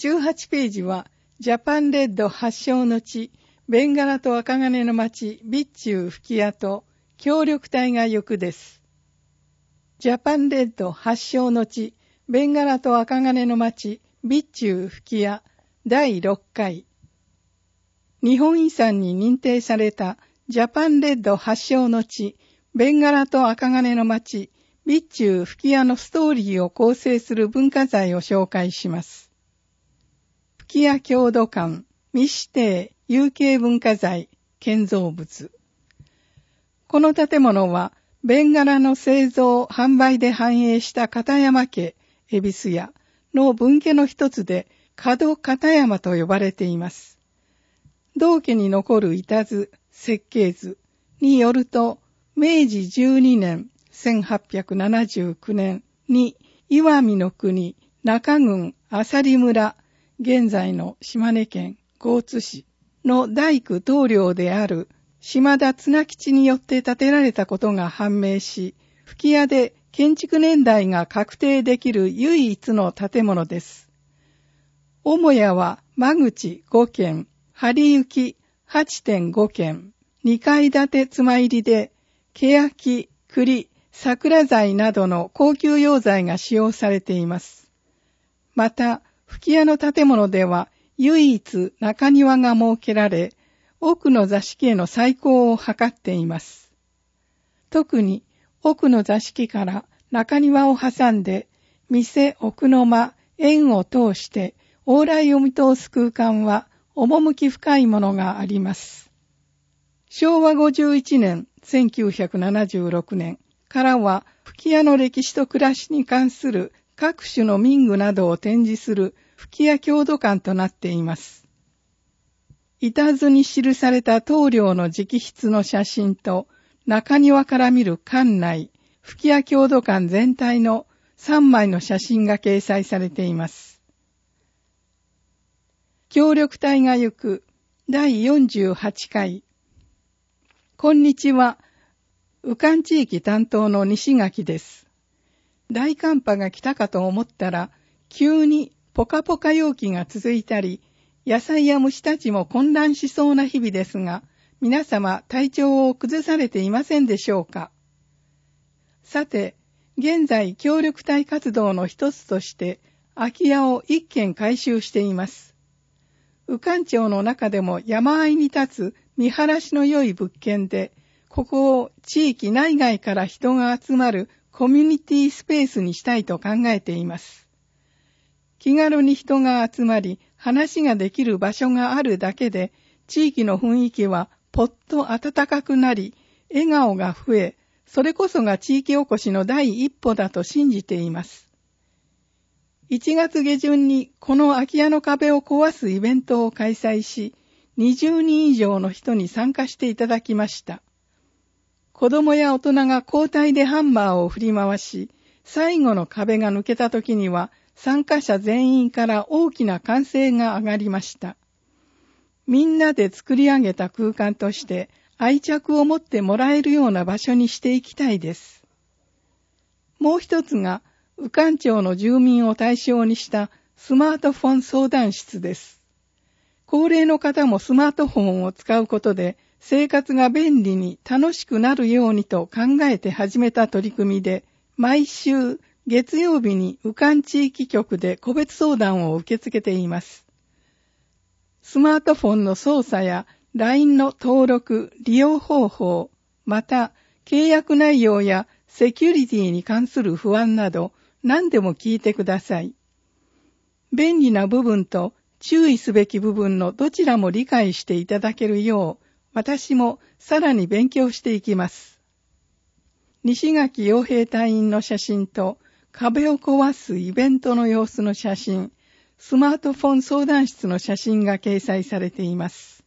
18ページは、ジャパンレッド発祥の地、ベンガラと赤金の町、備中吹屋と協力隊が行くです。ジャパンレッド発祥の地、ベンガラと赤金の町、備中吹屋第6回。日本遺産に認定されたジャパンレッド発祥の地、ベンガラと赤金の町、備中吹屋のストーリーを構成する文化財を紹介します。吹屋郷土館、未指定有形文化財、建造物。この建物は、ベンガラの製造・販売で繁栄した片山家、恵比寿屋の分家の一つで、門片山と呼ばれています。同家に残る板図、設計図によると、明治12年、1879年に、石見の国、中郡、浅利村、現在の島根県江津市の大工棟梁である島田綱吉によって建てられたことが判明し、吹屋で建築年代が確定できる唯一の建物です。母屋は間口5軒、張り行き 8.5 軒、2階建て妻入りで、欅、栗、桜材などの高級用材が使用されています。また、吹屋の建物では唯一中庭が設けられ、奥の座敷への再興を図っています。特に奥の座敷から中庭を挟んで、店奥の間、縁を通して往来を見通す空間は趣深いものがあります。昭和51年、1976年からは吹屋の歴史と暮らしに関する各種の民具などを展示する吹屋郷土館となっています。板図に記された棟梁の直筆の写真と中庭から見る館内、吹屋郷土館全体の3枚の写真が掲載されています。協力隊が行く第48回。こんにちは。宇寒地域担当の西垣です。大寒波が来たかと思ったら、急にポカポカ陽気が続いたり、野菜や虫たちも混乱しそうな日々ですが、皆様体調を崩されていませんでしょうか。さて、現在協力隊活動の一つとして、空き家を一軒改修しています。宇寒町の中でも山あいに立つ見晴らしの良い物件で、ここを地域内外から人が集まるコミュニティスペースにしたいと考えています。気軽に人が集まり、話ができる場所があるだけで、地域の雰囲気はぽっと温かくなり、笑顔が増え、それこそが地域おこしの第一歩だと信じています。1月下旬にこの空き家の壁を壊すイベントを開催し、20人以上の人に参加していただきました。子供や大人が交代でハンマーを振り回し、最後の壁が抜けた時には、参加者全員から大きな歓声が上がりました。みんなで作り上げた空間として愛着を持ってもらえるような場所にしていきたいです。もう一つが、宇寒町の住民を対象にしたスマートフォン相談室です。高齢の方もスマートフォンを使うことで生活が便利に楽しくなるようにと考えて始めた取り組みで、毎週月曜日に宇寒地域局で個別相談を受け付けています。スマートフォンの操作や LINE の登録、利用方法、また契約内容やセキュリティに関する不安など何でも聞いてください。便利な部分と注意すべき部分のどちらも理解していただけるよう、私もさらに勉強していきます。西垣陽平隊員の写真と壁を壊すイベントの様子の写真、スマートフォン相談室の写真が掲載されています。